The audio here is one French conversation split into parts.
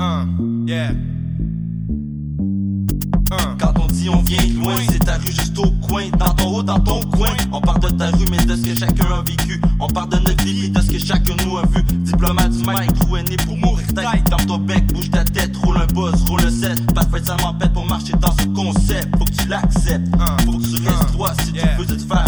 Yeah. Quand on dit on vient de loin, c'est ta rue juste au coin, dans ton haut, dans ton coin. On parle de ta rue, mais de ce que chacun a vécu. On parle de notre vie, de ce que chacun nous a vu. Diplomate du mic, trou est né pour mourir tête. Ferme ton bec, bouge ta tête, roule un buzz, roule le set. Pas de fête, ça m'empête pour marcher dans ce concept. Faut que tu l'acceptes, faut que tu restes droit si tu veux te faire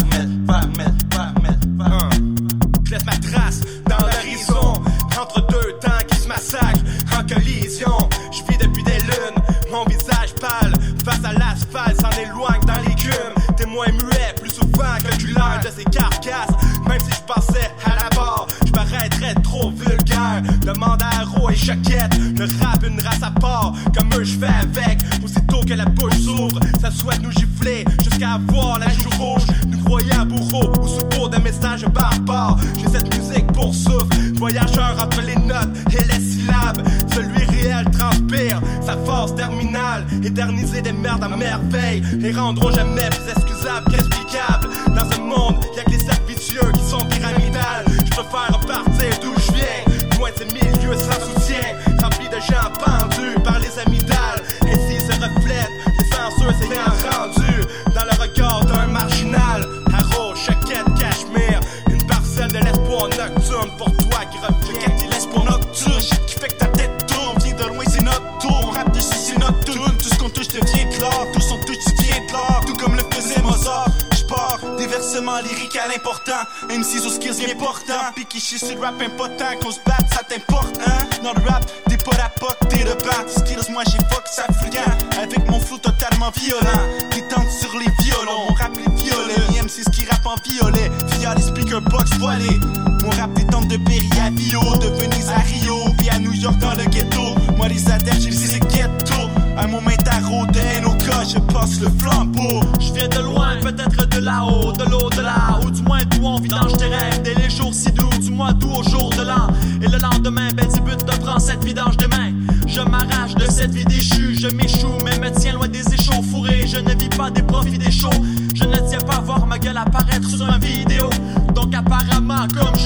mettre. Je laisse ma trace dans l'horizon, entre deux temps qui se massacrent en collision. Je vis depuis des lunes, mon visage pâle, face à l'asphalte, s'en éloigne dans l'écume. Témoin muet, plus souvent que oculaire de ces carcasses. Même si je passais à la barre, je paraîtrais trop vulgaire. Demande à Haro et Choquette, le rap une race à part. Comme eux je fais avec, aussitôt que la bouche s'ouvre, ça souhaite nous gifler jusqu'à avoir la joue rouge. Nous croyons à bourreau ou sous peau de messages barbares. J'ai cette musique pour souffle, voyageur entre les notes et les syllabes. Celui réel transpire, sa force terminale, éterniser des merdes à merveille. Les rendront jamais plus excusables qu'explicables. Dans ce monde, y'a que les cercles vicieux qui sont pyramidales. Je préfère repartir d'où je viens, loin de ces milieux sans soutien, remplis de gens pendus par les amygdales. Ainsi se reflètent les censures s'ayant rendus dans le regard d'un marginal. Haro, Choquette, Cachemire, une parcelle de l'espoir nocturne pour toi qui reflète. Quand il laisse pour nocturne, shit qui fait que ta tête tourne. Viens de loin, c'est notre tour. Rap dessus, c'est notre tune. Tout ce qu'on touche devient de l'art. Tous on touche, tu viens de l'art. Tout comme le faisait Mozart. J'pars des versements lyriques à l'important. MCs aux skills importants. Pis qui chie sur le rap impotent. Qu'on se batte, ça t'importe, hein? Dans le rap, t'es pas la pote, t'es le bat. Skills, moi j'ai fuck, ça fluent. Avec mon flow totalement violent. Qui tente sur les violons. Mon rap les violets. MCs qui rappe en violet. Via les speaker box voilés. Mon rap détente de Berry à Bio, de Venise à Rio, puis à New York dans le ghetto. Moi les adeptes, j'ai les ghetto. À mon métaro de Enoka, je passe le flambeau. Je viens de loin, peut-être de là-haut, de l'au-delà, ou du moins d'où on vidange tes rêves. Dès les jours si doux, du mois d'août au jour de l'an. Et le lendemain, Belzébuth te prend cette vidange des mains. Je m'arrache de cette vie déchue, je m'échoue, mais me tiens loin des échauffourées. Je ne vis pas des profits des shows, je ne tiens pas à voir ma gueule apparaître sur un vidéo. Donc apparemment, comme